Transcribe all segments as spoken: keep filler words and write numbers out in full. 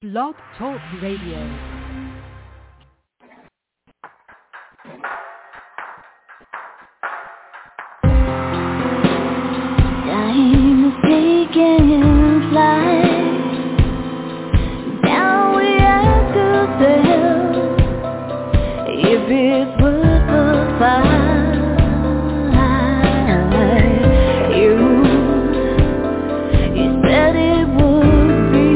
Blog Talk Radio. Time is taking flight. Now we have to tell if it's worth the fight. You, you said it would be.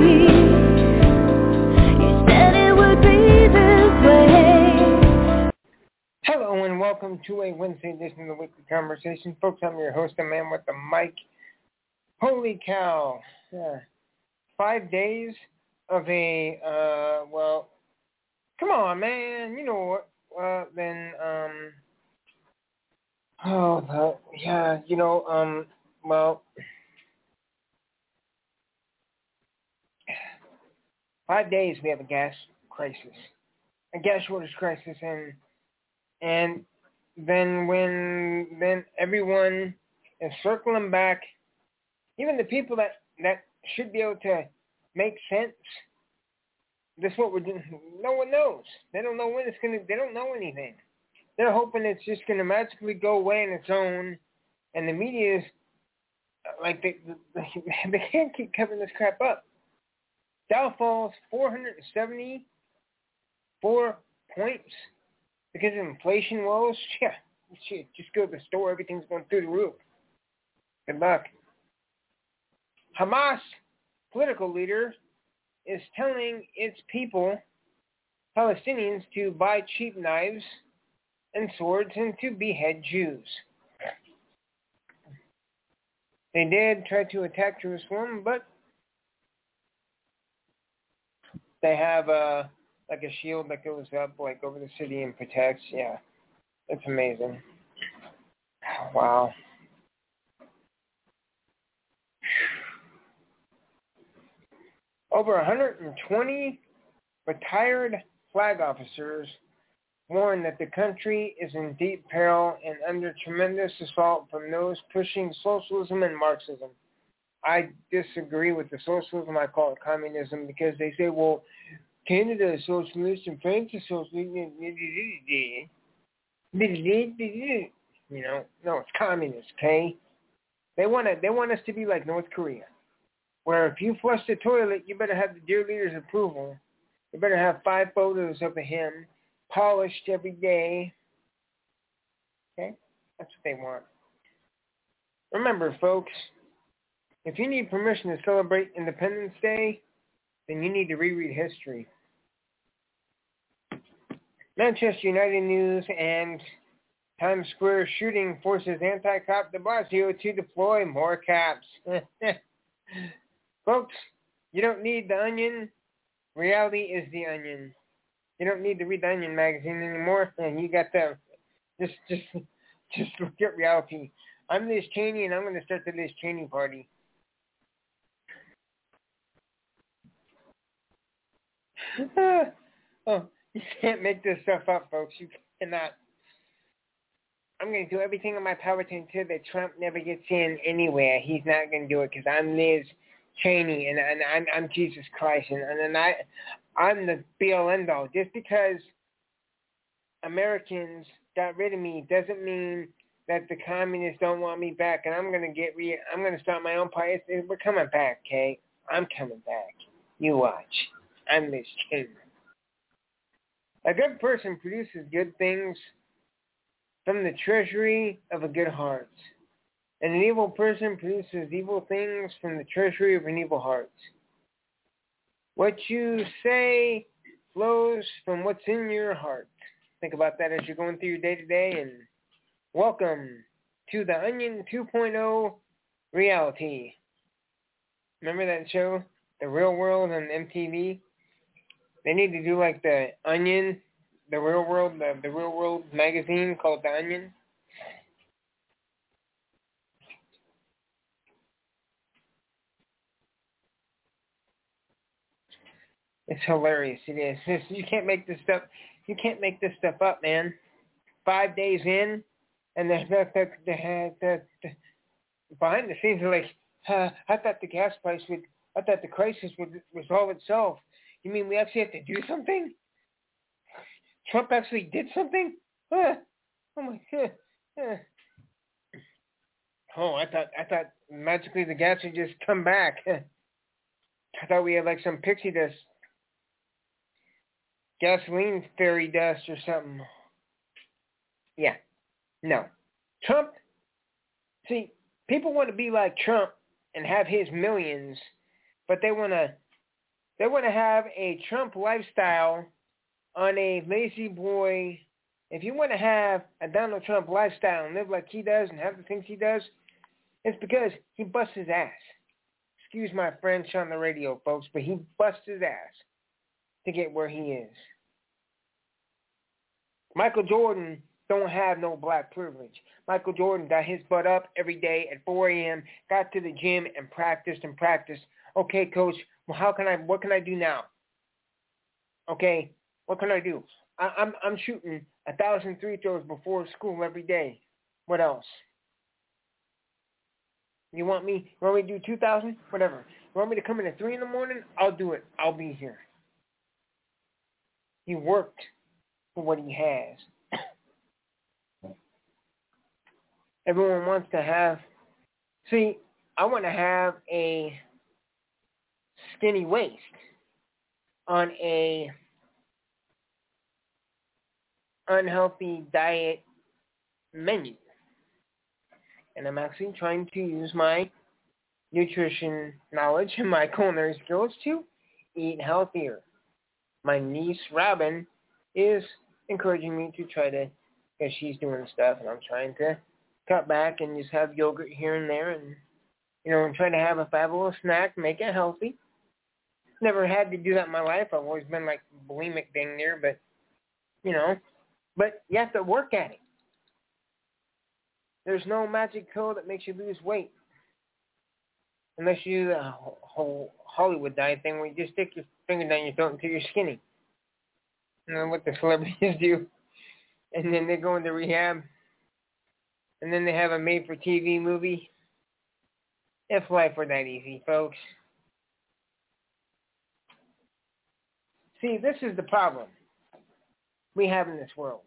You said it would be this way. Hello and welcome to a Wednesday edition of the Weekly Conversation. Folks, I'm your host, the man with the mic. Holy cow. Yeah. Five days of a, uh, well, come on, man. You know what? Uh, then, um, oh, the, yeah, you know, um, well, five days we have a gas crisis, a gas shortage crisis, and, and then when, then everyone is circling back, even the people that, that should be able to make sense. This is what we're doing. No one knows. They don't know when it's going to, they don't know anything. They're hoping it's just going to magically go away on its own. And the media is, like, they, they, they can't keep covering this crap up. Dow falls four hundred seventy-four points because of inflation woes. Yeah, shit, just go to the store. Everything's going through the roof. Good luck. Hamas political leader is telling its people, Palestinians, to buy cheap knives and swords and to behead Jews. They did try to attack Jerusalem, but they have a, like a shield that goes up like over the city and protects. Yeah, it's amazing. Wow. Over one hundred twenty retired flag officers warn that the country is in deep peril and under tremendous assault from those pushing socialism and Marxism. I disagree with the socialism. I call it communism because they say, well, Canada is socialist and France is socialist. You know, no, it's communist, okay? They want to, they want us to be like North Korea, where if you flush the toilet, you better have the dear leader's approval. You better have five photos of him polished every day. Okay? That's what they want. Remember, folks, if you need permission to celebrate Independence Day, then you need to reread history. Manchester United news and Times Square shooting forces anti-cop de Blasio to deploy more cops. Folks, you don't need the Onion. Reality is the Onion. You don't need to read the Onion magazine anymore, and you got the just just just look at reality. I'm Liz Cheney, and I'm going to start the Liz Cheney party. Oh, you can't make this stuff up, folks. You cannot. I'm going to do everything in my power to ensure that Trump never gets in anywhere. He's not going to do it because I'm Liz Cheney, and, and I'm, I'm Jesus Christ, and, and I, I'm the be-all, end-all. Just because Americans got rid of me doesn't mean that the communists don't want me back, and I'm going to get re- I'm going to start my own party. We're coming back, okay? I'm coming back. You watch. I'm Liz Cheney. A good person produces good things from the treasury of a good heart. And an evil person produces evil things from the treasury of an evil heart. What you say flows from what's in your heart. Think about that as you're going through your day-to-day. And welcome to the Onion two point oh reality. Remember that show, The Real World, on M T V? They need to do like the Onion, the Real World, the, the Real World magazine called The Onion. It's hilarious. It is. It's, you can't make this stuff. You can't make this stuff up, man. Five days in, and the the the, the, the, the behind the scenes are like, uh, I thought the gas price would. I thought the crisis would resolve itself. You mean we actually have to do something? Trump actually did something? Uh, oh my God. Uh. Oh, I thought I thought magically the gas would just come back. I thought we had like some pixie dust, gasoline fairy dust or something. Yeah, no. Trump, see, people want to be like Trump and have his millions, but they want to they want to have a Trump lifestyle on a lazy boy. If you want to have a Donald Trump lifestyle and live like he does and have the things he does, it's because he busts his ass. Excuse my French on the radio, folks, but he busts his ass to get where he is. Michael Jordan don't have no black privilege. Michael Jordan got his butt up every day at four a.m., got to the gym and practiced and practiced. Okay, coach, well, how can I, what can I do now? Okay, what can I do? I, I'm I'm shooting a thousand free throws before school every day. What else? You want me? You want me to do two thousand? Whatever. You want me to come in at three in the morning? I'll do it. I'll be here. He worked for what he has. Everyone wants to have. See, I want to have a skinny waist on a unhealthy diet menu. And I'm actually trying to use my nutrition knowledge and my culinary skills to eat healthier. My niece, Robin, is encouraging me to try to, because she's doing stuff, and I'm trying to cut back and just have yogurt here and there and, you know, and try to have a fabulous snack, make it healthy. Never had to do that in my life. I've always been like bulimic thing there, but, you know, but you have to work at it. There's no magic pill that makes you lose weight. Unless you do the whole Hollywood diet thing where you just stick your finger down your throat until you're skinny. You know what the celebrities do. And then they go into rehab. And then they have a made-for-T V movie. If life were that easy, folks. See, this is the problem we have in this world.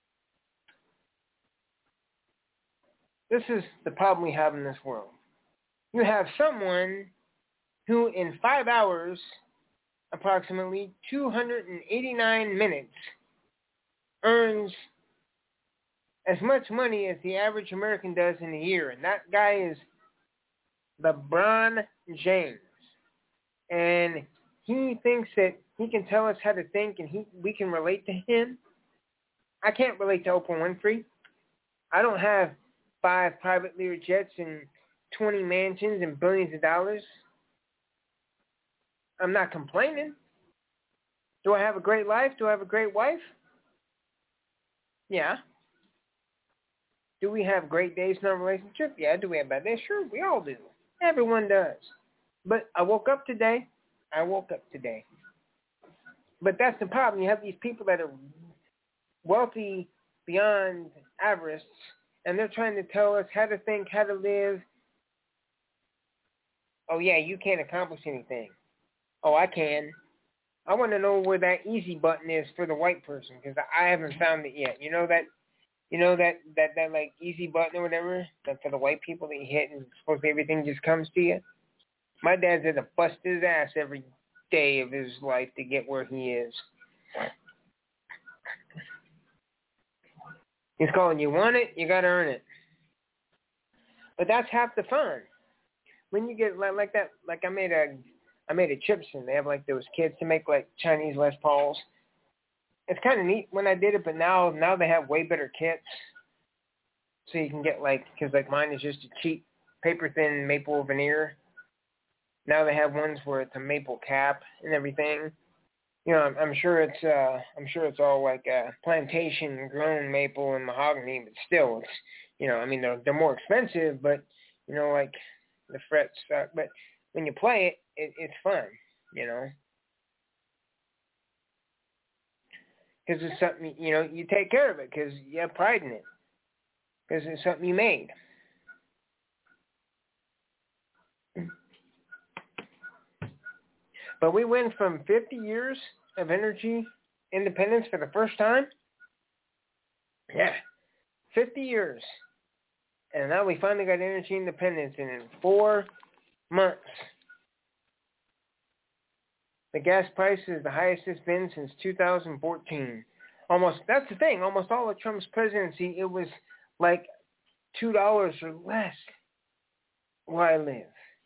This is the problem we have in this world. You have someone who in five hours, approximately two hundred eighty-nine minutes, earns as much money as the average American does in a year. And that guy is LeBron James. And he thinks that he can tell us how to think and he we can relate to him. I can't relate to Oprah Winfrey. I don't have five private Lear jets and twenty mansions and billions of dollars. I'm not complaining. Do I have a great life? Do I have a great wife? Yeah. Do we have great days in our relationship? Yeah. Do we have bad days? Sure, we all do. Everyone does. But I woke up today. I woke up today. But that's the problem. You have these people that are wealthy beyond avarice, and they're trying to tell us how to think, how to live. Oh, yeah, you can't accomplish anything. Oh, I can. I want to know where that easy button is for the white person because I haven't found it yet. You know that, you know that, that, that like easy button or whatever that for the white people that you hit and supposedly everything just comes to you. My dad had to bust his ass every day of his life to get where he is. He's calling you want it, you got to earn it. But that's half the fun. When you get like, like that, like I made a, I made a Chipson. They have like those kits to make like Chinese Les Pauls. It's kind of neat when I did it, but now now they have way better kits. So you can get like, because like mine is just a cheap paper thin maple veneer. Now they have ones where it's a maple cap and everything. You know, I'm, I'm sure it's uh, I'm sure it's all like uh, plantation grown maple and mahogany, but still, it's you know, I mean they're they're more expensive, but you know, like the frets suck. But when you play it, it it's fun, you know, because it's something you know you take care of it because you have pride in it because it's something you made. But we went from fifty years of energy independence for the first time. Yeah, fifty years. And now we finally got energy independence, and in four months, the gas price is the highest it's been since two thousand fourteen. Almost, that's the thing, almost all of Trump's presidency, it was like two dollars or less where I live.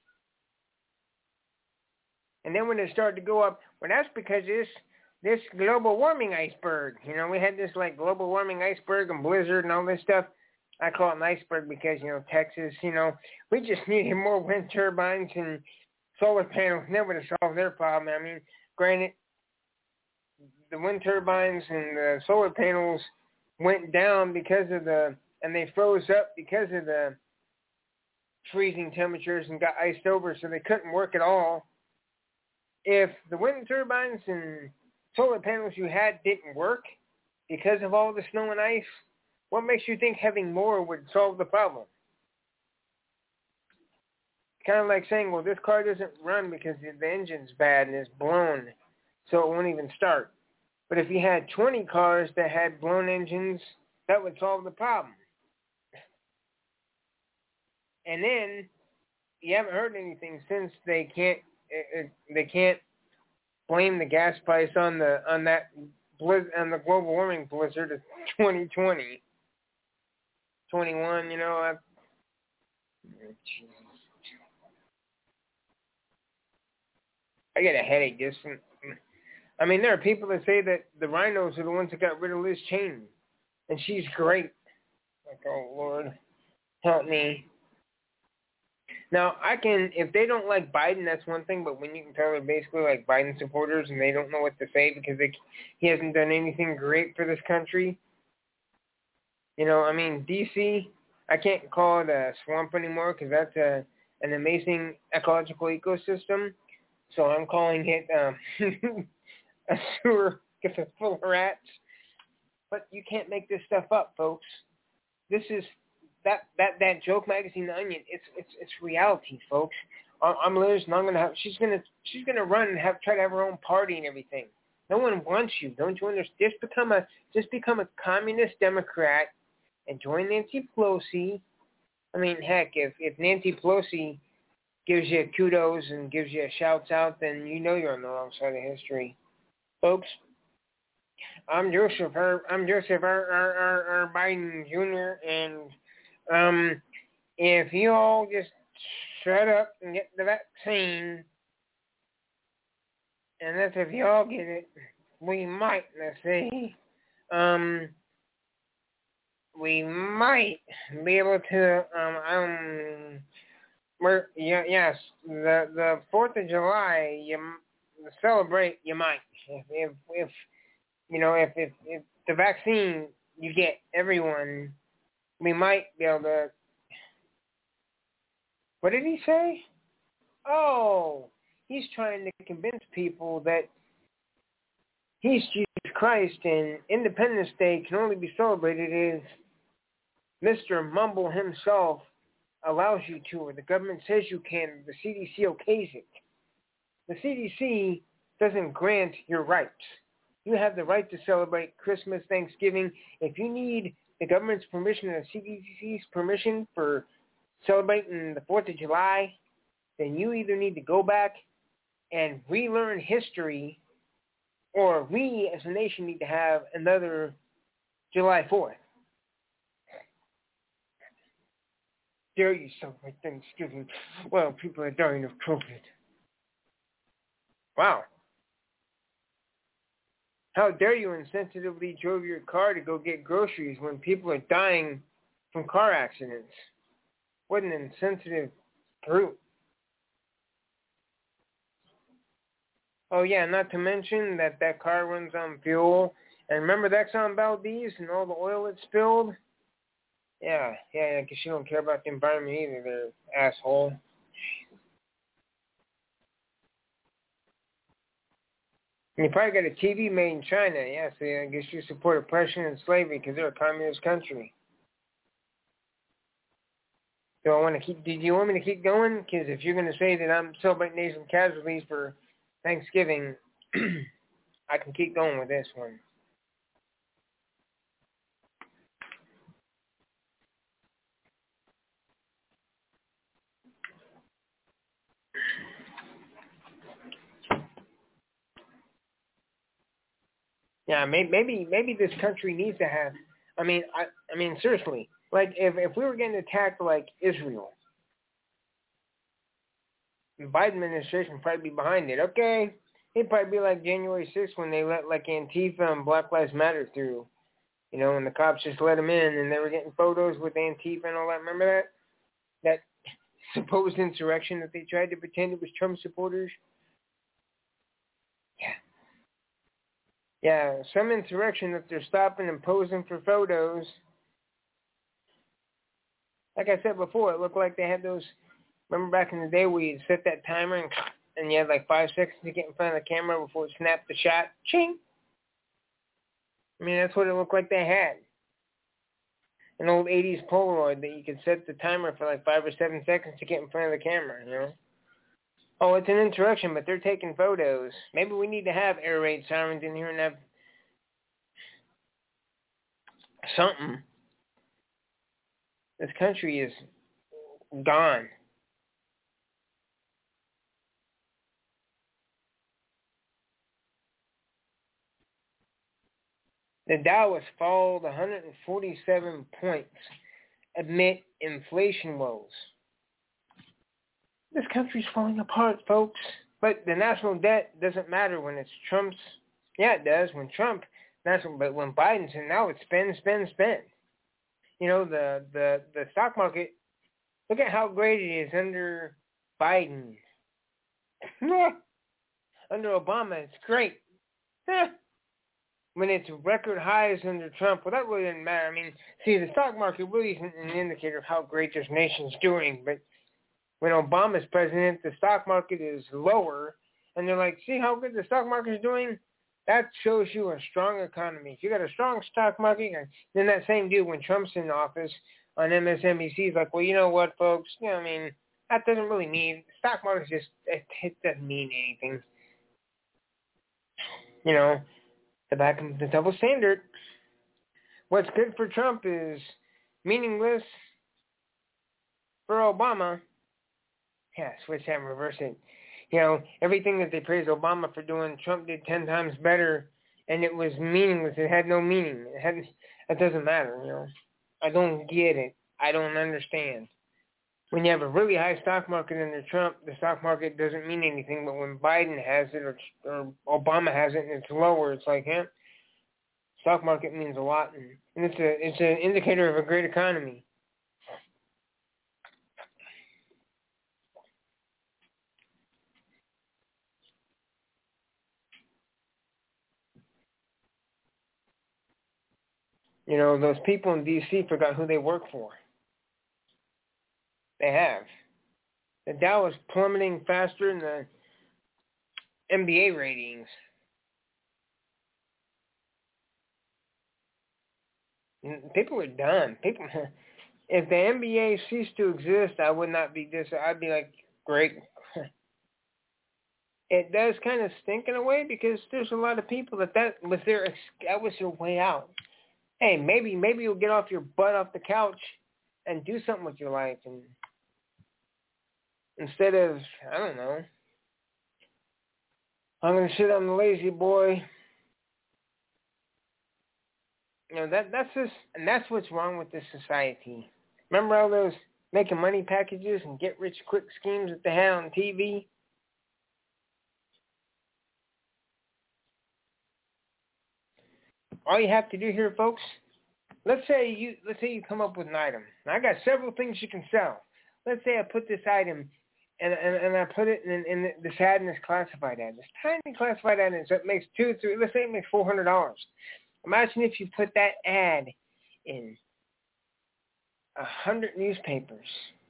And then when it started to go up, well, that's because this this global warming iceberg. You know, we had this like global warming iceberg and blizzard and all this stuff. I call it an iceberg because, you know, Texas, you know, we just needed more wind turbines and solar panels, and that would have solved their problem. I mean, granted, the wind turbines and the solar panels went down because of the, and they froze up because of the freezing temperatures and got iced over, so they couldn't work at all. If the wind turbines and solar panels you had didn't work because of all the snow and ice, what makes you think having more would solve the problem? Kind of like saying, well, this car doesn't run because the engine's bad and it's blown, so it won't even start. But if you had twenty cars that had blown engines, that would solve the problem. And then you haven't heard anything since they can't they can't blame the gas price on the on that blizz, on the global warming blizzard of twenty twenty, twenty-one. You know, I, I get a headache just from, I mean, there are people that say that the rhinos are the ones that got rid of Liz Cheney, and she's great. Like, oh, Lord, help me. Now, I can, if they don't like Biden, that's one thing, but when you can tell they're basically like Biden supporters and they don't know what to say because they, he hasn't done anything great for this country. You know, I mean, D C, I can't call it a swamp anymore because that's a, an amazing ecological ecosystem. So I'm calling it um, a sewer because it's full of rats. But you can't make this stuff up, folks. This is that that that joke magazine, The Onion. It's it's it's reality, folks. I'm Liz, and I'm gonna have. She's gonna she's gonna run and have try to have her own party and everything. No one wants you. Don't you understand? Just become a just become a communist Democrat and join Nancy Pelosi. I mean, heck, if if Nancy Pelosi gives you kudos and gives you a shouts out, then you know you're on the wrong side of history, folks. I'm Joseph. I'm Joseph R. R. R. R. Biden Junior And um, if you all just shut up and get the vaccine, and that's if you all get it, we might. Let's see. Um, we might be able to. Um, um. We're, yeah, yes, the the Fourth of July, you celebrate. You might, if, if if you know, if if if the vaccine you get everyone, we might be able to. What did he say? Oh, he's trying to convince people that he's Jesus Christ and Independence Day can only be celebrated if Mister Mumble himself allows you to, or the government says you can, the C D C okays it. The C D C doesn't grant your rights. You have the right to celebrate Christmas, Thanksgiving. If you need the government's permission and the C D C's permission for celebrating the fourth of July, then you either need to go back and relearn history, or we as a nation need to have another July fourth. Dare you celebrate Thanksgiving while people are dying of COVID? Wow. How dare you insensitively drove your car to go get groceries when people are dying from car accidents? What an insensitive brute. Oh yeah, not to mention that that car runs on fuel. And remember the Exxon Valdez and all the oil it spilled? Yeah, yeah, because you don't care about the environment either, there, asshole. And you probably got a T V made in China. Yeah, so I guess you support oppression and slavery because they're a communist country. Do I want to keep? Do you want me to keep going? Because if you're going to say that I'm celebrating national casualties for Thanksgiving, I can keep going with this one. Yeah, maybe maybe maybe this country needs to have. I mean, I I mean seriously, like if if we were getting attacked like Israel, the Biden administration would probably be behind it. Okay, it'd probably be like January sixth when they let like Antifa and Black Lives Matter through, you know, and the cops just let them in, and they were getting photos with Antifa and all that. Remember that that supposed insurrection that they tried to pretend it was Trump supporters? Yeah. Yeah, some insurrection that they're stopping and posing for photos. Like I said before, it looked like they had those. Remember back in the day where you set that timer and, and you had like five seconds to get in front of the camera before it snapped the shot? Ching! I mean, that's what it looked like they had. An old eighties Polaroid that you could set the timer for like five or seven seconds to get in front of the camera, you know? Oh, it's an insurrection, but they're taking photos. Maybe we need to have air raid sirens in here and have something. This country is gone. The Dow has fallen one hundred forty-seven points amid inflation woes. This country's falling apart, folks. But the national debt doesn't matter when it's Trump's. Yeah, it does. When Trump, national, but when Biden's, and now it's spend, spend, spend. You know, the, the, the stock market, look at how great it is under Biden. Under Obama, it's great. When it's record highs under Trump, well, that really doesn't matter. I mean, see, the stock market really isn't an indicator of how great this nation's doing, but when Obama's president, the stock market is lower, and they're like, see how good the stock market is doing? That shows you a strong economy. If you got a strong stock market, and then that same dude, when Trump's in office on M S N B C, is like, well, you know what, folks? You know, I mean, that doesn't really mean, stock market just, it, it doesn't mean anything. You know, the back of the double standard. What's good for Trump is meaningless for Obama. Yeah, switch that and reverse it. You know, everything that they praised Obama for doing, Trump did ten times better, and it was meaningless. It had no meaning. It had, it doesn't matter, you know. I don't get it. I don't understand. When you have a really high stock market under Trump, the stock market doesn't mean anything, but when Biden has it or, or Obama has it and it's lower, it's like, yeah, stock market means a lot, and, and it's a it's an indicator of a great economy. You know, those people in D C forgot who they work for. They have. The Dow is plummeting faster than the N B A ratings. People are done. People, if the N B A ceased to exist, I would not be this. I'd be like, great. It does kind of stink in a way because there's a lot of people that that was their that was their way out. Hey, maybe maybe you'll get off your butt off the couch and do something with your life, and instead of, I don't know, I'm gonna sit on the lazy boy. You know, that that's just, and that's what's wrong with this society. Remember all those making money packages and get rich quick schemes that they had on T V? All you have to do here, folks, let's say you let's say you come up with an item. Now, I got several things you can sell. Let's say I put this item and and, and I put it in, in this ad and it's classified ad. This tiny classified ad, so it makes two, three, let's say it makes four hundred dollars. Imagine if you put that ad in a hundred newspapers.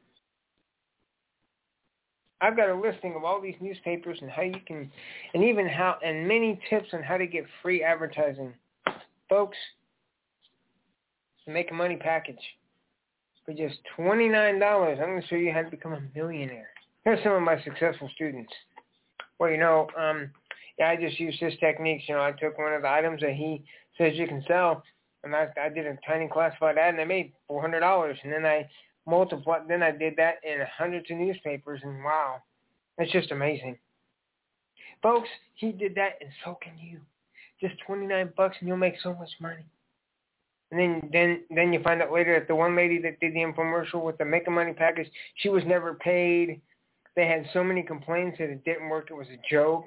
I've got a listing of all these newspapers and how you can, and even how, and many tips on how to get free advertising. Folks, make a money package for just twenty-nine dollars. I'm going to show you how to become a millionaire. Here's some of my successful students. Well, you know, um, yeah, I just used his techniques. You know, I took one of the items that he says you can sell, and I, I did a tiny classified ad, and I made four hundred dollars. And then I multiplied, then I did that in hundreds of newspapers, and wow, it's just amazing. Folks, he did that, and so can you. Just twenty-nine bucks, and you'll make so much money. And then, then, then you find out later that the one lady that did the infomercial with the Make a Money package, she was never paid. They had so many complaints that it didn't work. It was a joke.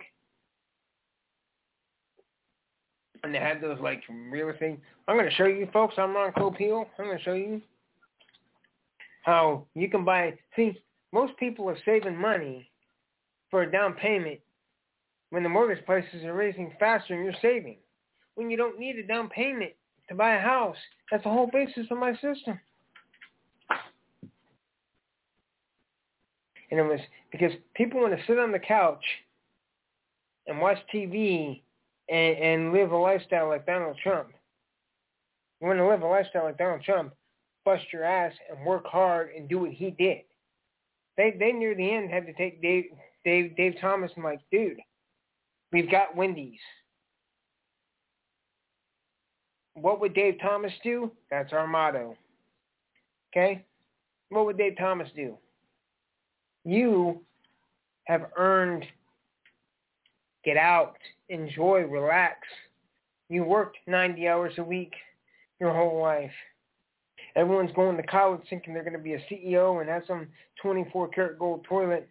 And they had those, like, real things. I'm going to show you, folks. I'm Ron Copeel. I'm going to show you how you can buy. See, most people are saving money for a down payment when the mortgage prices are raising faster and you're saving. When you don't need a down payment to buy a house. That's the whole basis of my system. And it was because people want to sit on the couch and watch T V and, and live a lifestyle like Donald Trump. You want to live a lifestyle like Donald Trump, bust your ass and work hard and do what he did. They they near the end had to take Dave Dave Dave Thomas and like, dude, we've got Wendy's. What would Dave Thomas do? That's our motto. Okay? What would Dave Thomas do? You have earned get out, enjoy, relax. You worked ninety hours a week your whole life. Everyone's going to college thinking they're going to be a C E O and have some twenty-four karat gold toilet.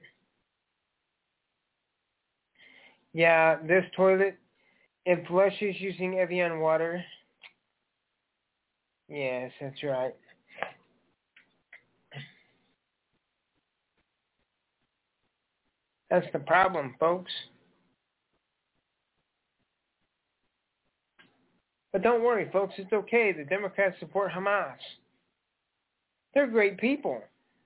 Yeah, this toilet, it flushes using Evian water. Yes, that's right. That's the problem, folks. But don't worry, folks. It's okay. The Democrats support Hamas. They're great people.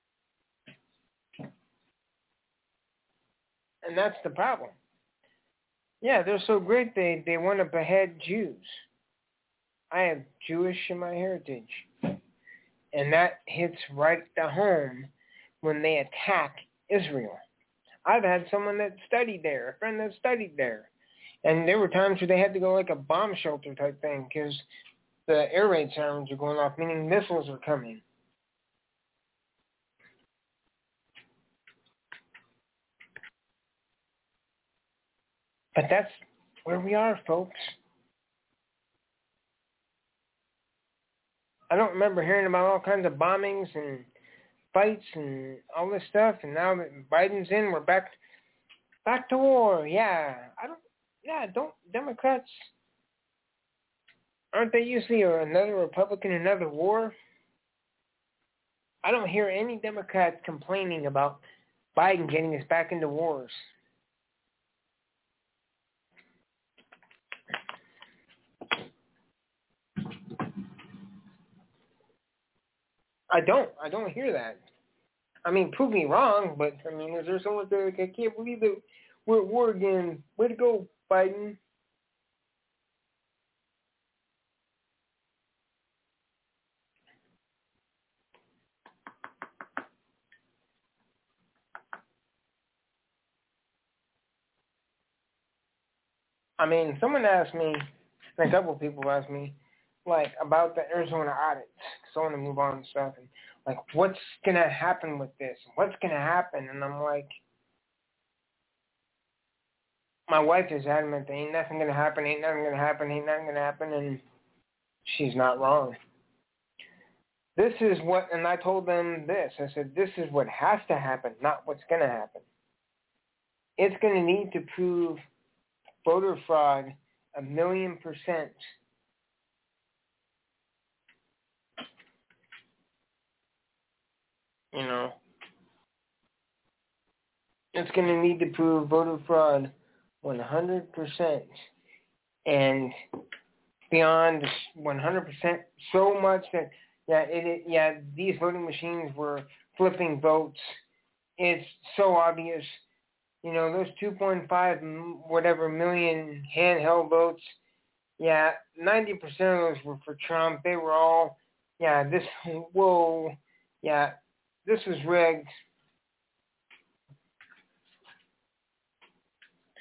And that's the problem. Yeah, they're so great they, they want to behead Jews. I am Jewish in my heritage. And that hits right to home when they attack Israel. I've had someone that studied there, a friend that studied there. And there were times where they had to go like a bomb shelter type thing because the air raid sirens were going off, meaning missiles were coming. But that's where we are, folks. I don't remember hearing about all kinds of bombings and fights and all this stuff. And now that Biden's in, we're back back to war. Yeah, I don't. Yeah, don't Democrats, aren't they usually another Republican, another war? I don't hear any Democrats complaining about Biden getting us back into wars. I don't. I don't hear that. I mean, prove me wrong, but, I mean, is there someone there like, I can't believe that we're at war again. Way to go, Biden. I mean, someone asked me, and a couple of people asked me, like, about the Arizona audits. So I want to move on and stuff. And, like, what's going to happen with this? What's going to happen? And I'm like, my wife is adamant that ain't nothing going to happen, ain't nothing going to happen, ain't nothing going to happen. And she's not wrong. This is what, and I told them this. I said, this is what has to happen, not what's going to happen. It's going to need to prove voter fraud a million percent. You know, it's going to need to prove voter fraud one hundred percent. And beyond one hundred percent, so much that, yeah, it, it, yeah, these voting machines were flipping votes. It's so obvious. You know, those two point five whatever million handheld votes, yeah, ninety percent of those were for Trump. They were all, yeah, this, whoa, yeah, this was rigged.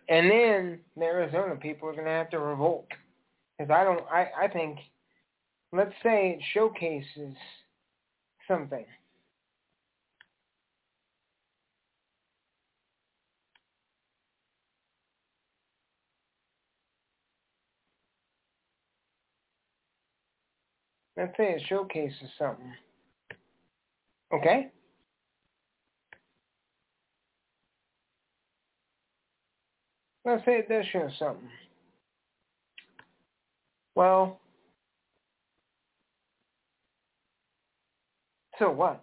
And then the Arizona people are going to have to revolt. Because I don't, I, I think, let's say it showcases something. Let's say it showcases something. Okay? Let's say it does show something. Well, so what?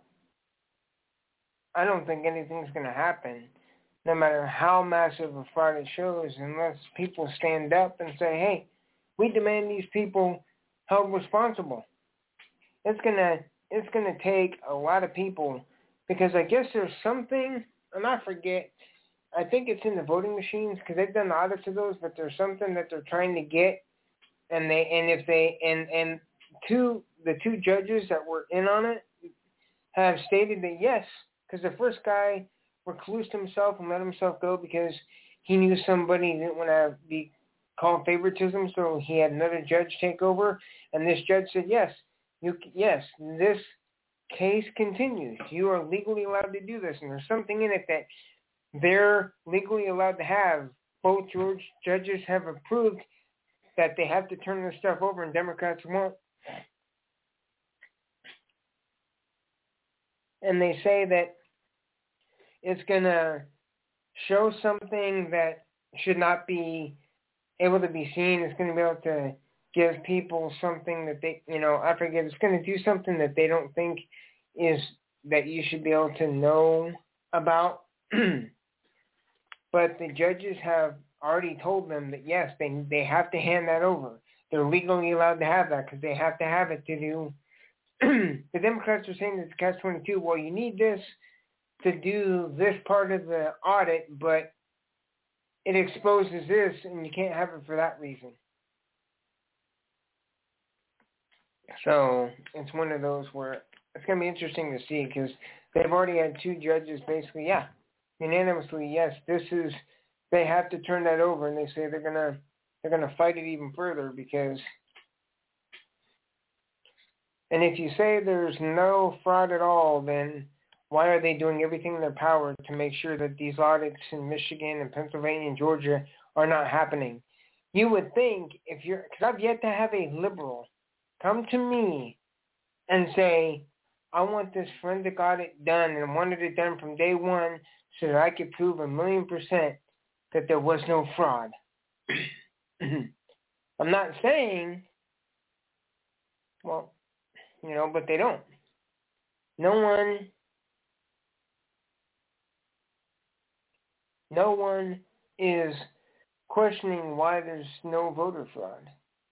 I don't think anything's going to happen, no matter how massive a fraud it shows, unless people stand up and say, hey, we demand these people held responsible. It's going to it's going to take a lot of people, because I guess there's something, and I forget, I think it's in the voting machines, because they've done audits of those, but there's something that they're trying to get, and they and if they and and two the two judges that were in on it have stated that yes, because the first guy reclused himself and let himself go because he knew somebody didn't want to be called favoritism, so he had another judge take over, and this judge said yes, you yes, this case continues. You are legally allowed to do this, and there's something in it that they're legally allowed to have. Both George judges have approved that they have to turn this stuff over, and Democrats won't. And they say that it's going to show something that should not be able to be seen. It's going to be able to give people something that they, you know, I forget, it's going to do something that they don't think is, that you should be able to know about. But the judges have already told them that, yes, they they have to hand that over. They're legally allowed to have that because they have to have it to do. The Democrats are saying it's catch twenty-two. Well, you need this to do this part of the audit, but it exposes this, and you can't have it for that reason. So it's one of those where it's going to be interesting to see, because they've already had two judges basically, yeah, unanimously, yes, this is, they have to turn that over, and they say they're going to they're going to fight it even further, because, and if you say there's no fraud at all, then why are they doing everything in their power to make sure that these audits in Michigan and Pennsylvania and Georgia are not happening? You would think, if you're, because I've yet to have a liberal come to me and say, I want this forensic audit done, and I wanted it done from day one so that I could prove a million percent that there was no fraud. I'm not saying, well, you know, but they don't. No one, no one is questioning why there's no voter fraud.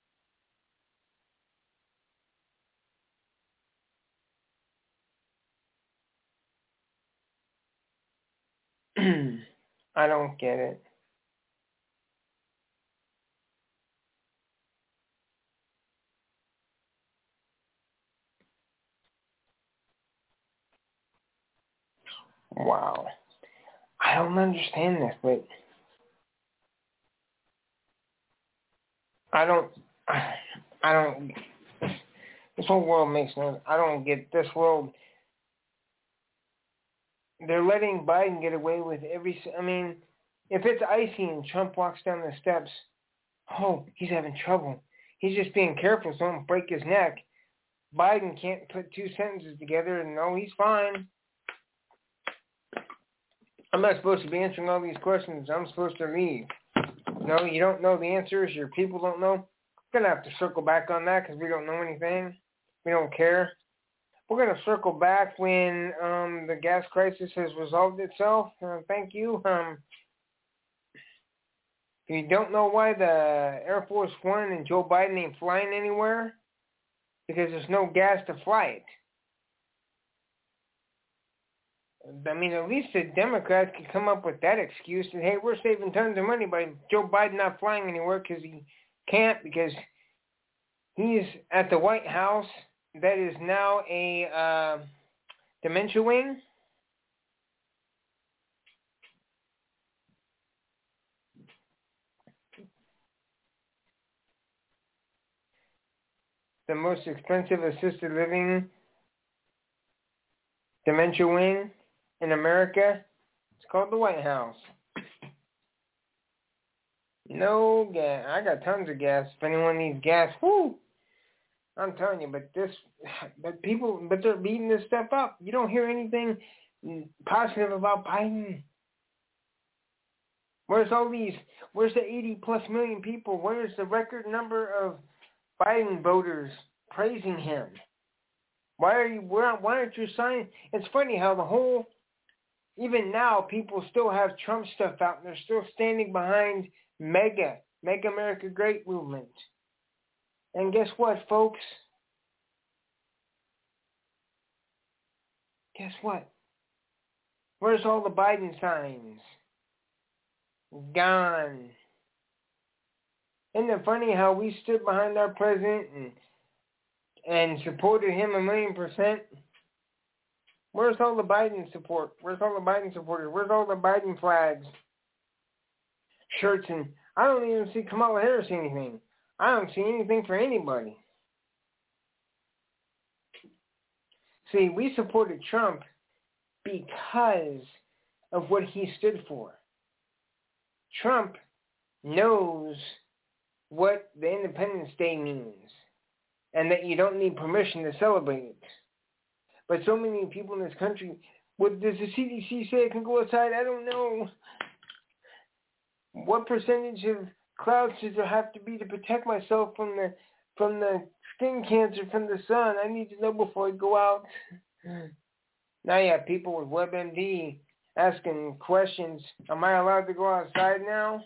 I don't get it. Wow. I don't understand this, but I don't, I don't, this whole world makes no, I don't get this world. They're letting Biden get away with every, I mean, if it's icy and Trump walks down the steps, oh, he's having trouble. He's just being careful so he don't break his neck. Biden can't put two sentences together and no, he's fine. I'm not supposed to be answering all these questions. I'm supposed to leave. No, you don't know the answers. Your people don't know. We're going to have to circle back on that because we don't know anything. We don't care. We're going to circle back when um, the gas crisis has resolved itself. Uh, thank you. Um, if you don't know why the Air Force One and Joe Biden ain't flying anywhere, because there's no gas to fly it. I mean, at least the Democrats could come up with that excuse that, hey, we're saving tons of money by Joe Biden not flying anywhere because he can't, because he's at the White House that is now a uh, dementia wing. the most expensive assisted living dementia wing in America. It's called the White House. No gas. I got tons of gas. If anyone needs gas, whoo! I'm telling you, but this, but people, but they're beating this stuff up. You don't hear anything positive about Biden. Where's all these, where's the eighty plus million people? Where's the record number of Biden voters praising him? Why are you, why aren't you signing? It's funny how the whole, even now, people still have Trump stuff out and they're still standing behind MAGA, Make America Great movement. And guess what, folks? Guess what? Where's all the Biden signs? Gone. Isn't it funny how we stood behind our president and and supported him a million percent? Where's all the Biden support? Where's all the Biden supporters? Where's all the Biden flags? Shirts, and I don't even see Kamala Harris anything. I don't see anything for anybody. See, we supported Trump because of what he stood for. Trump knows what the Independence Day means and that you don't need permission to celebrate it. But so many people in this country, what does the C D C say I can go outside? I don't know. What percentage of clouds does there have to be to protect myself from the from the skin cancer from the sun? I need to know before I go out. Now you have people with WebMD asking questions. Am I allowed to go outside now?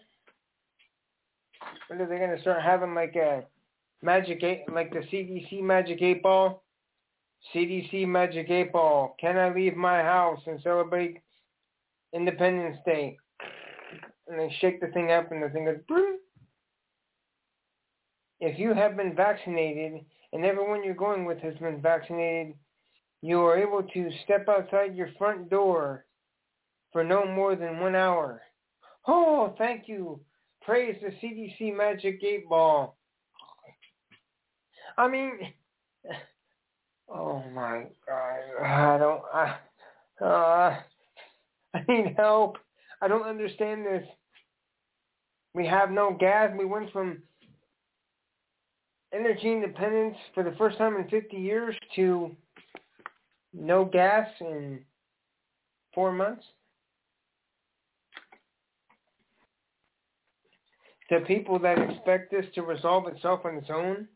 Or are they going to start having like a magic eight, like the C D C magic eight ball? C D C magic eight ball. Can I leave my house and celebrate Independence Day? And they shake the thing up and the thing goes, boom. If you have been vaccinated and everyone you're going with has been vaccinated, you are able to step outside your front door for no more than one hour. Oh, thank you. Praise the C D C magic eight ball. I mean, oh my God. I don't, I, uh, I need help. I don't understand this. We have no gas. We went from energy independence for the first time in fifty years to no gas in four months. To people that expect this to resolve itself on its own,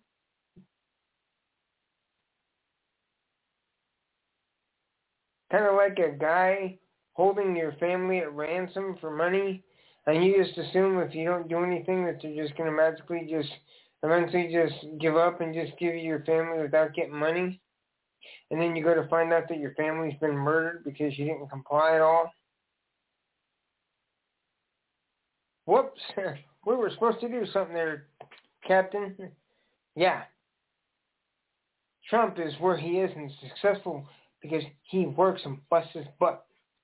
kind of like a guy holding your family at ransom for money, and you just assume if you don't do anything that they're just going to magically just eventually just give up and just give you your family without getting money. And then you go to find out that your family's been murdered because you didn't comply at all. Whoops. We were supposed to do something there, Captain. Yeah. Trump is where he is and successful because he works and busts his butt.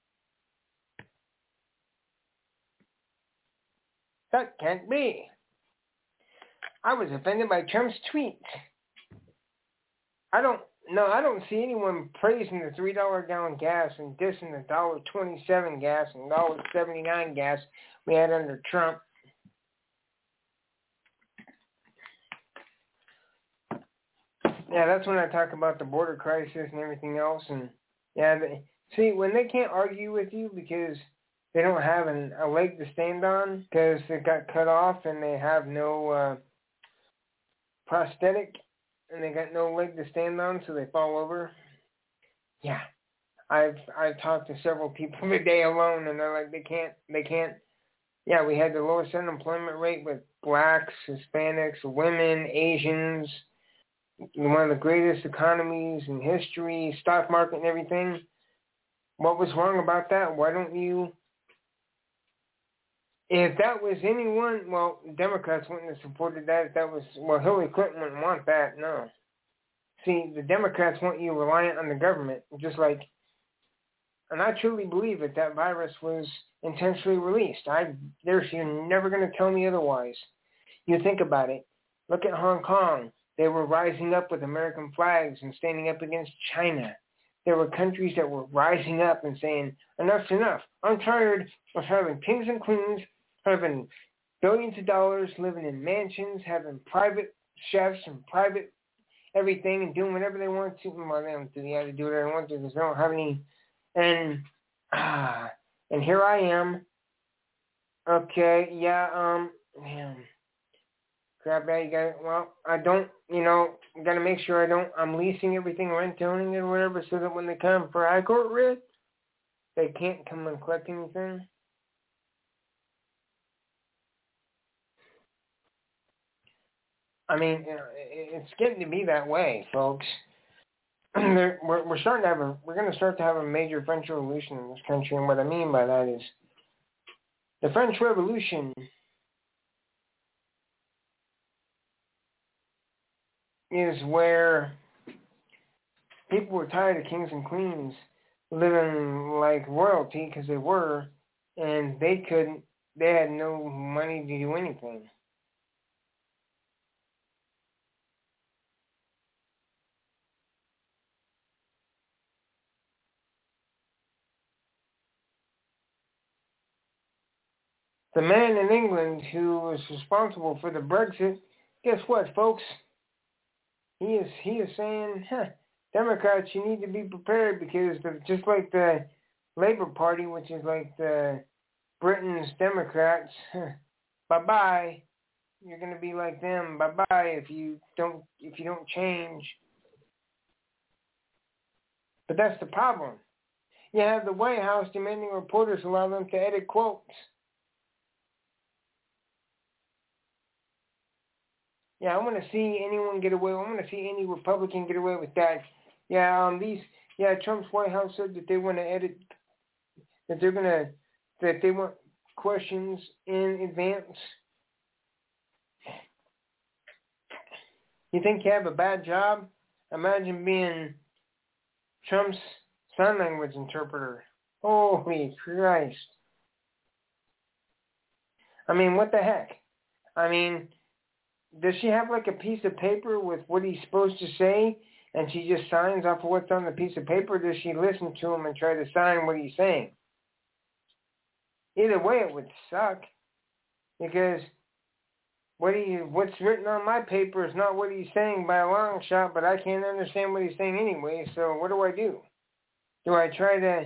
That can't be. I was offended by Trump's tweet. I don't no, I don't see anyone praising the three dollar a gallon gas and dissing the one dollar twenty-seven gas and one dollar seventy-nine gas we had under Trump. Yeah, that's when I talk about the border crisis and everything else. And yeah, they, see, when they can't argue with you because they don't have an, a leg to stand on because they got cut off and they have no uh, prosthetic and they got no leg to stand on, so they fall over. Yeah, I've I've talked to several people today alone, and they're like they can't they can't. Yeah, we had the lowest unemployment rate with blacks, Hispanics, women, Asians. One of the greatest economies in history, stock market and everything. What was wrong about that? Why don't you... If that was anyone, well, Democrats wouldn't have supported that. If that was, well, Hillary Clinton wouldn't want that, no. See, the Democrats want you reliant on the government, just like, and I truly believe that that virus was intentionally released. I, there's, you're never going to tell me otherwise. You think about it. Look at Hong Kong. They were rising up with American flags and standing up against China. There were countries that were rising up and saying, enough's enough. I'm tired of having kings and queens, having billions of dollars, living in mansions, having private chefs and private everything and doing whatever they want to. Well, they don't do, they have to do whatever they want to because they don't have any. And, ah, and here I am. Okay, yeah, um, man. Crap, yeah, you got, well, I don't, you know, got to make sure I don't, I'm leasing everything, rent owning it or whatever, so that when they come for high court writ, they can't come and collect anything. I mean, you know, it's getting to be that way, folks. we're, we're starting to have a, we're going to start to have a major French Revolution in this country, and what I mean by that is the French Revolution is where people were tired of kings and queens living like royalty because they were, and they couldn't, they had no money to do anything. The man in England who was responsible for the Brexit, guess what, folks? He is he is saying, huh, Democrats, you need to be prepared because the, just like the Labour Party, which is like the Britain's Democrats, huh, bye-bye. You're going to be like them. Bye-bye if you don't if you don't change. But that's the problem. You have the White House demanding reporters allow them to edit quotes. Yeah, I want to see anyone get away. I want to see any Republican get away with that. Yeah, um, these. Yeah, Trump's White House said that they want to edit. That they're gonna. That they want questions in advance. You think you have a bad job? Imagine being Trump's sign language interpreter. Holy Christ! I mean, what the heck? I mean. Does she have like a piece of paper with what he's supposed to say and she just signs off of what's on the piece of paper? Or does she listen to him and try to sign what he's saying? Either way, it would suck because what he, what's written on my paper is not what he's saying by a long shot, but I can't understand what he's saying anyway, so what do I do? Do I try to...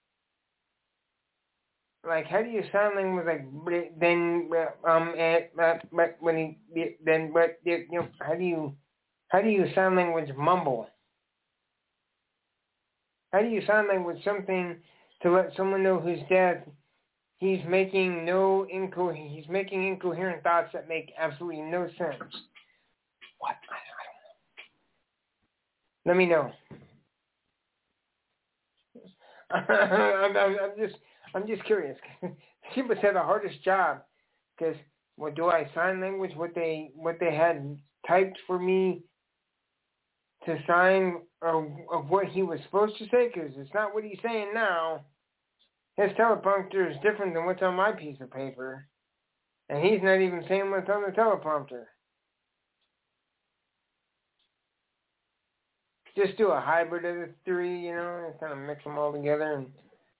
Like, how do you sign language like then um at but when he then but you know how do you how do you sign language mumble? How do you sign language something to let someone know who's dead? He's making no inco he's making incoherent thoughts that make absolutely no sense. What? I, I don't know. Let me know. I'm, I'm, I'm just. I'm just curious. She must have the hardest job because what do I sign language? What they what they had typed for me to sign of, of what he was supposed to say? Because it's not what he's saying now. His teleprompter is different than what's on my piece of paper, and he's not even saying what's on the teleprompter. Just do a hybrid of the three, you know, and kind of mix them all together and.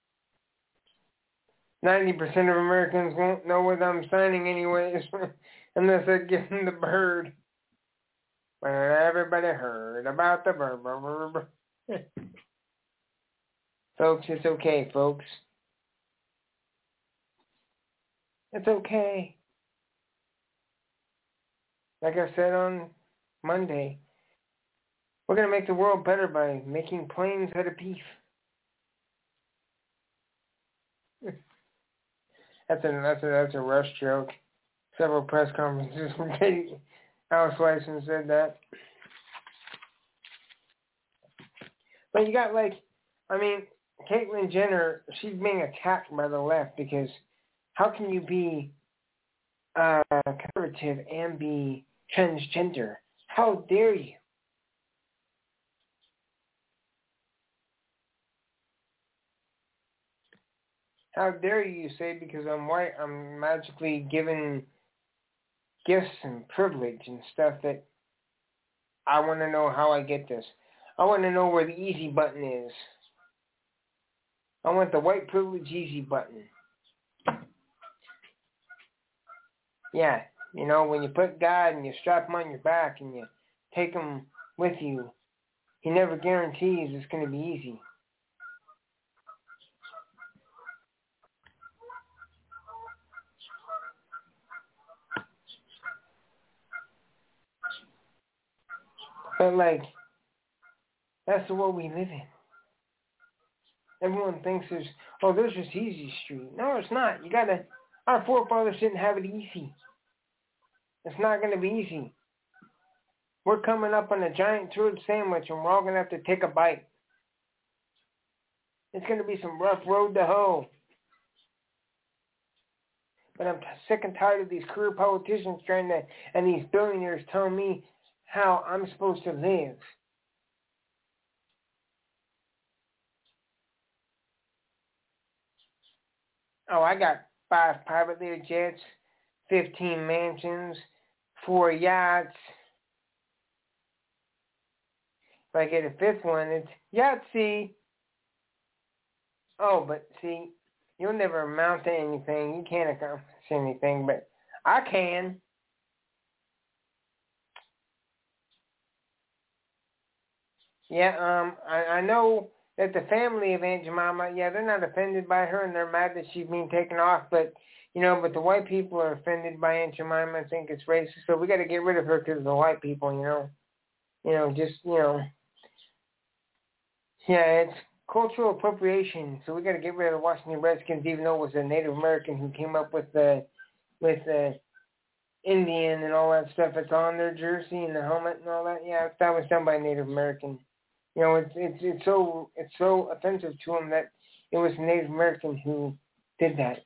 ninety percent of Americans won't know what I'm signing anyways unless I give them the bird. But everybody heard about the bird. Folks, it's okay, folks. It's okay. Like I said on Monday, we're going to make the world better by making planes out of beef. That's a that's a that's a Rush joke. Several press conferences from Katie Alice Wyson said that. But you got like, I mean, Caitlyn Jenner, she's being attacked by the left because how can you be uh, conservative and be transgender? How dare you? How dare you say because I'm white, I'm magically given gifts and privilege and stuff that I want to know how I get this. I want to know where the easy button is. I want the white privilege easy button. Yeah, you know, when you put God and you strap him on your back and you take him with you, he never guarantees it's going to be easy. But, like, that's the world we live in. Everyone thinks there's, oh, there's just easy street. No, it's not. You got to, our forefathers didn't have it easy. It's not going to be easy. We're coming up on a giant turd sandwich and we're all going to have to take a bite. It's going to be some rough road to hoe. But I'm sick and tired of these career politicians trying to, and these billionaires telling me how I'm supposed to live. Oh, I got five privately jets, fifteen mansions, four yachts. If I get a fifth one, it's Yahtzee. Oh, but see, you'll never amount to anything. You can't accomplish anything, but I can. Yeah, um, I, I know that the family of Aunt Jemima, yeah, they're not offended by her, and they're mad that she's being taken off, but, you know, but the white people are offended by Aunt Jemima and think it's racist, so we got to get rid of her because of the white people, you know. You know, just, you know, yeah, it's cultural appropriation, so we got to get rid of the Washington Redskins, even though it was a Native American who came up with the, with the Indian and all that stuff. It's on their jersey and the helmet and all that. Yeah, that was done by a Native American. You know, it's it's it's so it's so offensive to them that it was a Native American who did that.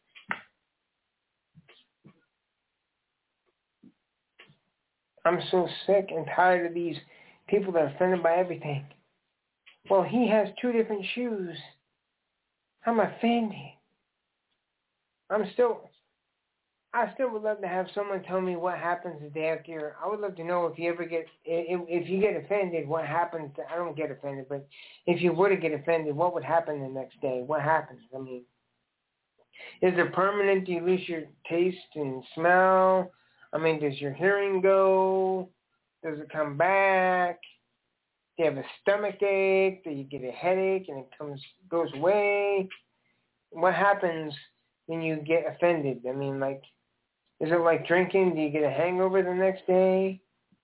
I'm so sick and tired of these people that are offended by everything. Well, he has two different shoes. I'm offended. I'm still, I still would love to have someone tell me what happens the day after. I would love to know if you ever get, if, if you get offended, what happens. I don't get offended, but if you were to get offended, what would happen the next day? What happens? I mean, is it permanent? Do you lose your taste and smell? I mean, does your hearing go? Does it come back? Do you have a stomach ache? Do you get a headache and it comes goes away? What happens when you get offended? I mean, like, is it like drinking? Do you get a hangover the next day?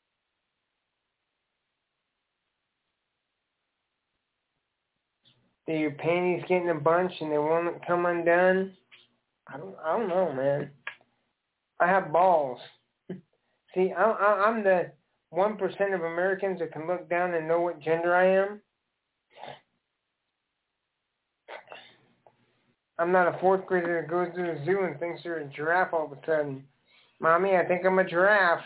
Do your panties get in a bunch and they won't come undone? I don't. I don't know, man. I have balls. See, I, I, I'm the one percent of Americans that can look down and know what gender I am. I'm not a fourth grader that goes to the zoo and thinks they're a giraffe all of a sudden. Mommy, I think I'm a giraffe.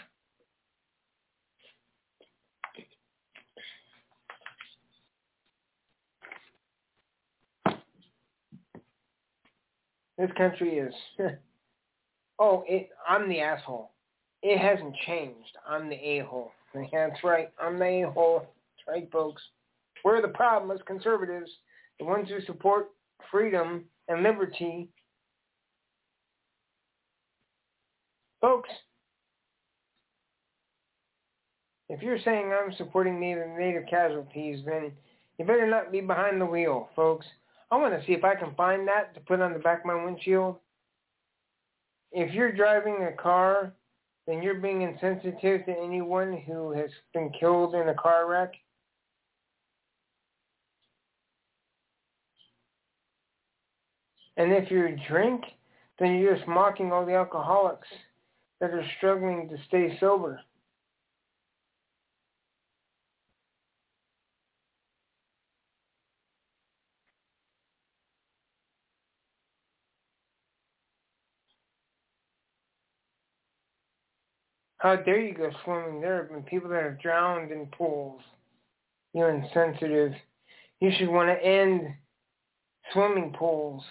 This country is... oh, it, I'm the asshole. It hasn't changed. I'm the a-hole. Yeah, that's right. I'm the a-hole. That's right, folks. We're the problem as conservatives, the ones who support freedom and liberty. Folks, if you're saying I'm supporting native, native casualties, then you better not be behind the wheel, folks. I want to see if I can find that to put on the back of my windshield. If you're driving a car, then you're being insensitive to anyone who has been killed in a car wreck. And if you drink, then you're just mocking all the alcoholics that are struggling to stay sober. How dare you go swimming? There have been people that have drowned in pools. You're insensitive. You should want to end swimming pools.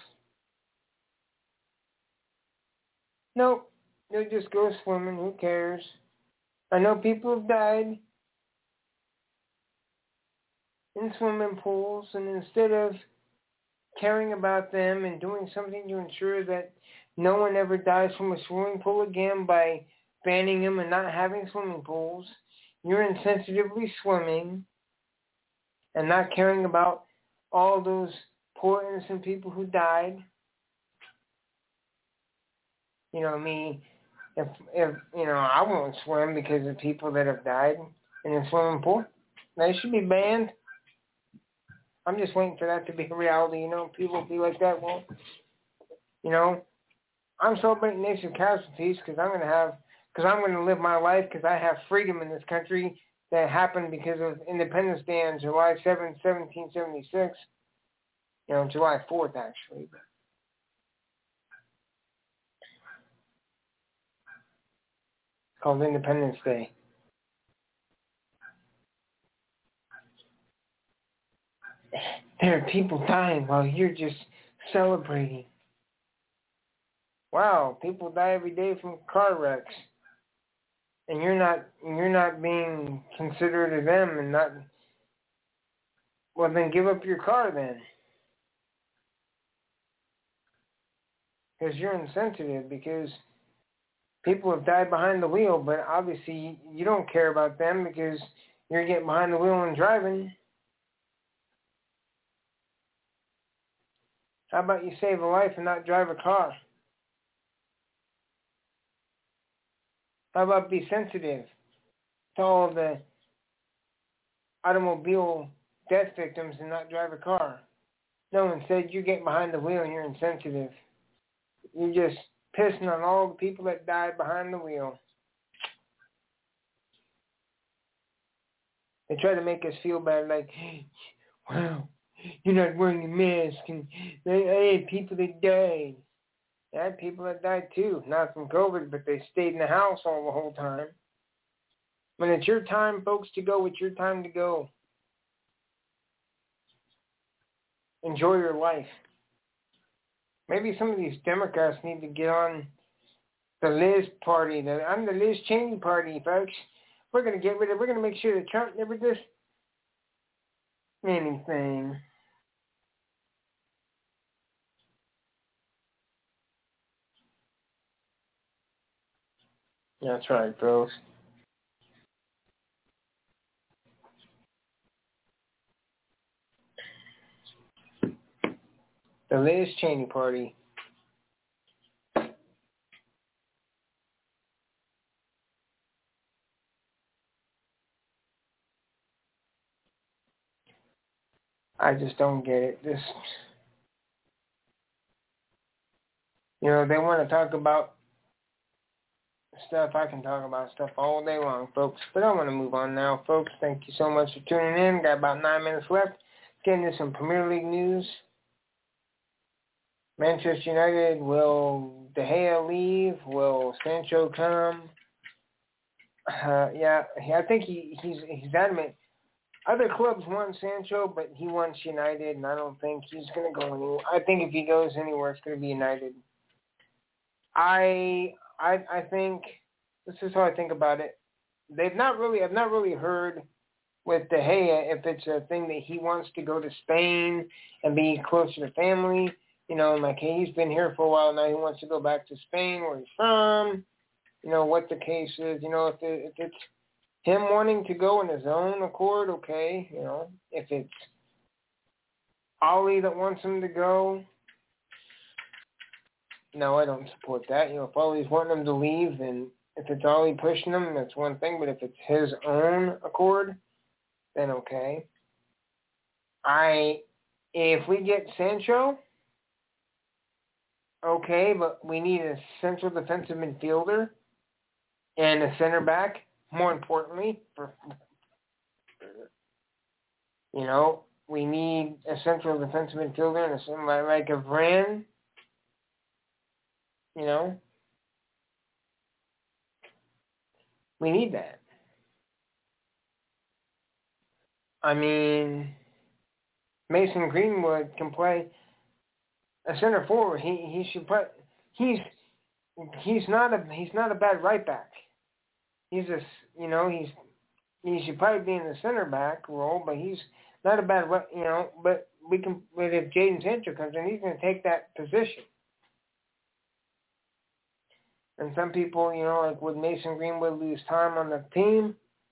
Nope. They'll just go swimming. Who cares? I know people have died. in swimming pools, and instead of caring about them and doing something to ensure that no one ever dies from a swimming pool again by banning them and not having swimming pools, you're insensitively swimming and not caring about all those poor innocent people who died. You know, me, if, if you know, I won't swim because of people that have died in a swimming pool. They should be banned. I'm just waiting for that to be a reality, you know. People be like that. Well, you know, I'm celebrating nation casualties because I'm going to have, because I'm going to live my life because I have freedom in this country that happened because of Independence Day on July seventh, seventeen seventy-six. You know, July fourth, actually. Called Independence Day. There are people dying while you're just celebrating. Wow, people die every day from car wrecks, and you're not you're not being considerate of them and not. Well, then give up your car then, because you're insensitive. Because people have died behind the wheel, but obviously you don't care about them because you're getting behind the wheel and driving. How about you save a life and not drive a car? How about be sensitive to all the automobile death victims and not drive a car? No, instead you get behind the wheel and you're insensitive. You're just pissing on all the people that died behind the wheel. They try to make us feel bad, like, wow, you're not wearing a mask, and I had people that died. I had people that died too, not from COVID, but they stayed in the house all the whole time. When it's your time, folks, to go, it's your time to go. Enjoy your life. Maybe some of these Democrats need to get on the Liz party. The, I'm the Liz Cheney party, folks. We're going to get rid of, we're going to make sure that Trump never does anything. That's right, folks. The Liz Cheney party. I just don't get it. This, you know, they want to talk about stuff. I can talk about stuff all day long, folks. But I want to move on now, folks. Thank you so much for tuning in. Got about nine minutes left. Getting into some Premier League news. Manchester United, will De Gea leave? Will Sancho come? Uh, yeah, I think he, he's he's adamant. Other clubs want Sancho, but he wants United, and I don't think he's going to go anywhere. I think if he goes anywhere, it's going to be United. I I I think this is how I think about it. They've not really I've not really heard with De Gea if it's a thing that he wants to go to Spain and be closer to family. You know, like, hey, he's been here for a while now. He wants to go back to Spain, where he's from. You know, what the case is. You know, if, it, if it's him wanting to go in his own accord, okay. You know, if it's Ollie that wants him to go, no, I don't support that. You know, if Ollie's wanting him to leave, then if it's Ollie pushing him, that's one thing. But if it's his own accord, then okay. I, if we get Sancho, okay, but we need a central defensive midfielder and a center back, more importantly. For, you know, we need a central defensive midfielder and a center like a Varane. You know, we need that. I mean, Mason Greenwood can play a center forward. He he should put. He's he's not a he's not a bad right back. He's a you know he's he should probably be in the center back role, but he's not a bad, you know, but we can. But if Jadon Sancho comes in, he's going to take that position. And some people, you know, like would Mason Greenwood lose time on the team?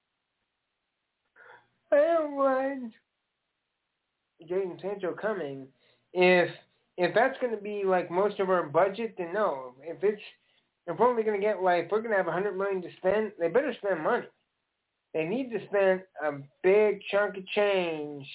I don't mind Jadon Sancho coming. If if that's going to be like most of our budget, then no. If it's if we're only going to get like if we're going to have a hundred million to spend, they better spend money. They need to spend a big chunk of change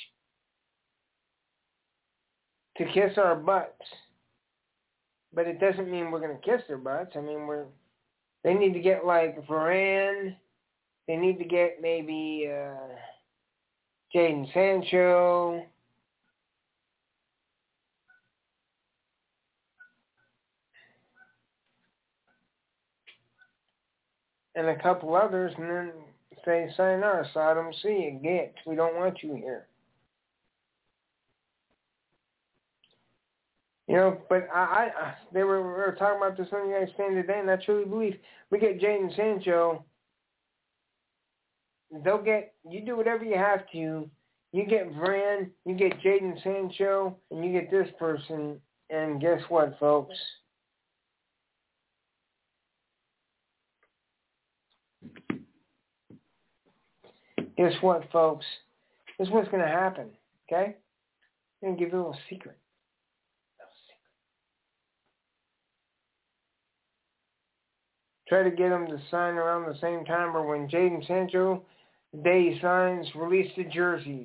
to kiss our butts. But it doesn't mean we're going to kiss their butts. I mean, we're they need to get like Varane. They need to get maybe uh, Jadon Sancho. And a couple others, and then say, sayonara, Sodom, see you, get. We don't want you here. You know, but I, I they were, we were talking about this on the guys stand today, and I truly believe we get Jadon Sancho. They'll get, you do whatever you have to. You get Varane, you get Jadon Sancho, and you get this person, and guess what, folks? Guess what, folks? This is what's going to happen, okay? I'm going to give you a little secret. Try to get them to sign around the same time or when Jadon Sancho, the day he signs, release the jerseys.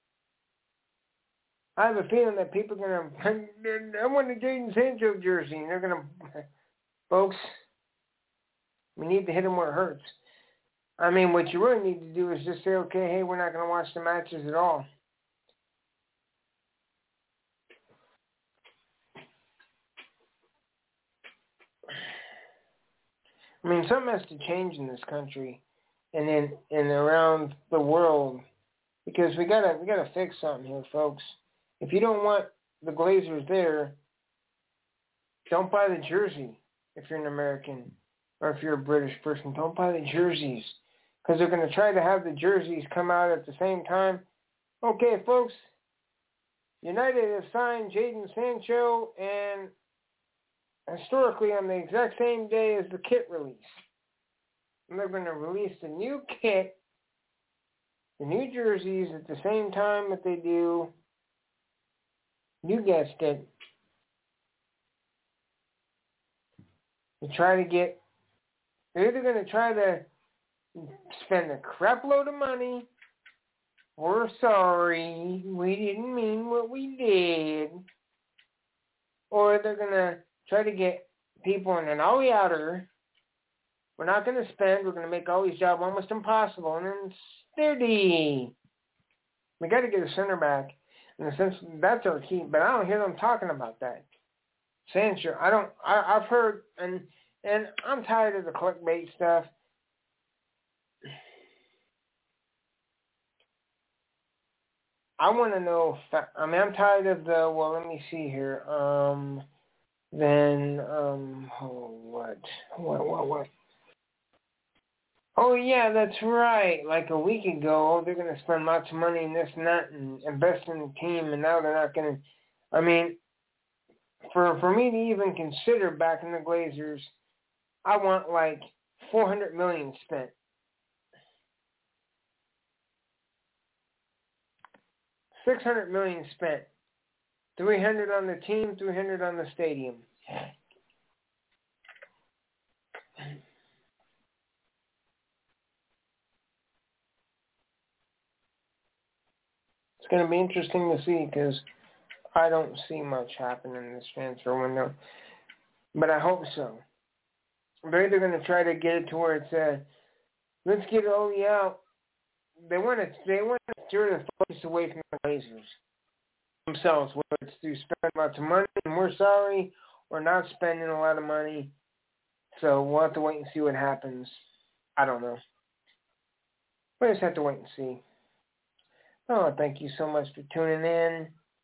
I have a feeling that people are going to, I want the Jadon Sancho jersey, and they're going to, folks, we need to hit them where it hurts. I mean, what you really need to do is just say, okay, hey, we're not going to watch the matches at all. I mean, something has to change in this country and in and around the world because we gotta we gotta fix something here, folks. If you don't want the Glazers there, don't buy the jersey. If you're an American or if you're a British person, don't buy the jerseys because they're going to try to have the jerseys come out at the same time. Okay, folks, United has signed Jadon Sancho and historically on the exact same day as the kit release. And they're going to release the new kit, the new jerseys at the same time that they do, you guessed it, to try to get, they're either going to try to spend a crap load of money, we're sorry, we didn't mean what we did, or they're going to try to get people in an Ollie outer. We're not going to spend. We're going to make Ollie's job almost impossible. And then steady. We got to get a center back. In the sense, that's our key. But I don't hear them talking about that. Sancho, I don't. I, I've heard, and and I'm tired of the clickbait stuff. I want to know. If, I mean, I'm tired of the. Well, let me see here. Um. Then, um, oh, what, what, what, what? Oh, yeah, that's right. Like a week ago, oh, they're going to spend lots of money in this and that and invest in the team, and now they're not going to. I mean, for for me to even consider backing the Glazers, I want like four hundred million dollars spent. six hundred million dollars spent. three hundred on the team, three hundred on the stadium. It's going to be interesting to see because I don't see much happen in this transfer window. But I hope so. They're either going to try to get it to where it's, uh, let's get Oli out. They want to they want to steer the focus away from the Blazers themselves, whether it's to spend lots of money, and we're sorry, or not spending a lot of money. So we'll have to wait and see what happens. I don't know. We just have to wait and see. Oh, thank you so much for tuning in.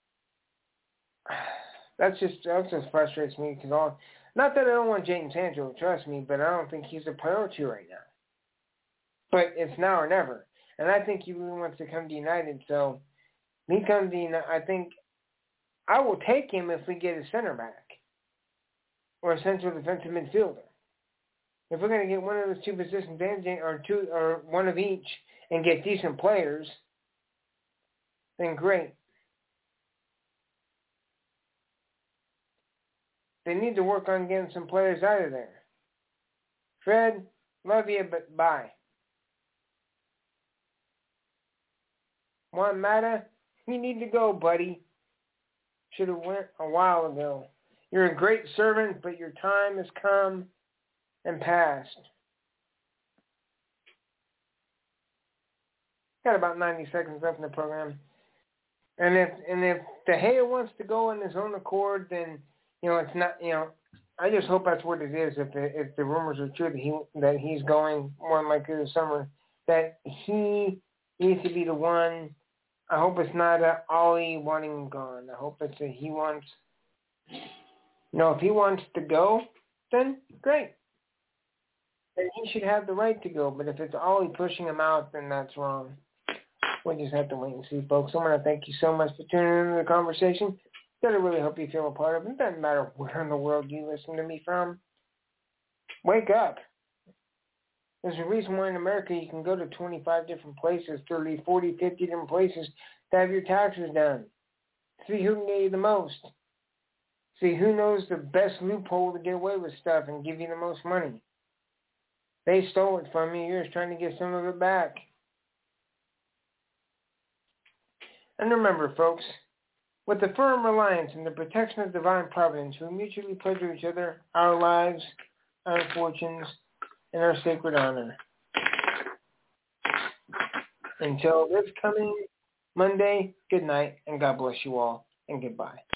That's just that just frustrates me because all. Not that I don't want Jadon Sancho, trust me, but I don't think he's a priority right now. But it's now or never, and I think he really wants to come to United. So He comes in, I think, I will take him if we get a center back or a central defensive midfielder. If we're going to get one of those two positions, or two, or one of each, and get decent players, then great. They need to work on getting some players out of there. Fred, love you, but bye. Juan Mata, you need to go, buddy. Should have went a while ago. You're a great servant, but your time has come and passed. Got about ninety seconds left in the program. And if and if De Gea wants to go on his own accord, then, you know, it's not, you know, I just hope that's what it is. If the, if the rumors are true that he that he's going more than likely this summer, that he needs to be the one. I hope it's not a Ollie wanting him gone. I hope it's a he wants. You know, if he wants to go, then great. Then he should have the right to go. But if it's Ollie pushing him out, then that's wrong. We'll just have to wait and see, folks. I want to thank you so much for tuning into the conversation. That I really hope you feel a part of it. It doesn't matter where in the world you listen to me from. Wake up. There's a reason why in America you can go to twenty-five different places, thirty, forty, fifty different places to have your taxes done. See who can get you the most. See who knows the best loophole to get away with stuff and give you the most money. They stole it from you. You're just trying to get some of it back. And remember, folks, with the firm reliance and the protection of divine providence, we mutually pledge to each other our lives, our fortunes, and our sacred honor. Until this coming Monday, good night, and God bless you all, and goodbye.